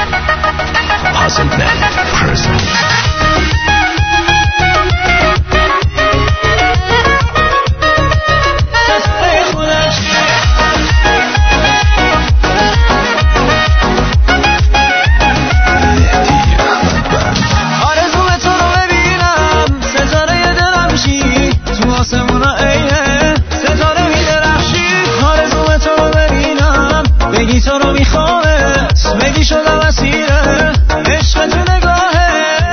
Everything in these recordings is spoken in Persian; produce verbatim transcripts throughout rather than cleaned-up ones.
Puzzlenet Person. تو رو میخوامت بگی شدم اسیره عشق تو نگاهه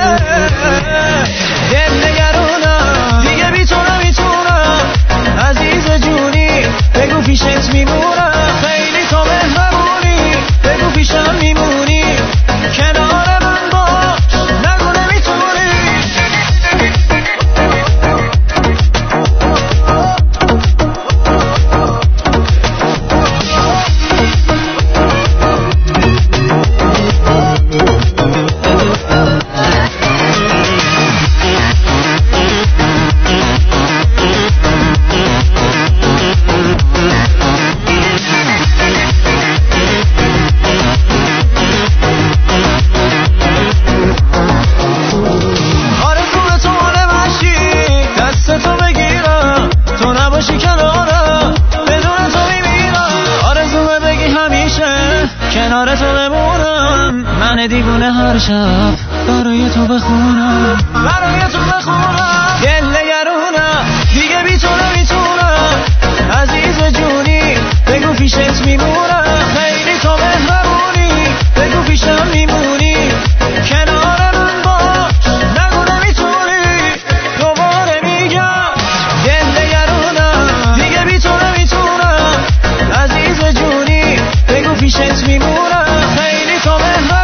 دل نگرونم دیگه بی تو نمیتونم عزیز جونی بگو پیشت میمونم خیلی تو مهربونی بگو پیشم میمونی کنار من باش نگو نمیتونی کنار تو بمونم من دیوونه هر شب برای تو بخونم برای تو بخونم دل نگرونم دیگه بی تو نمیتونم عزیز جونی بگو پیشت میمونم خیلی تو مهربونی بگو پیشم میمونی کنار من باش نگو نمیتونی دوباره میگم دل نگرونم دیگه بی تو نمیتونم عزیز جونی بگو پیشت میمونم خیلی تو مهربونی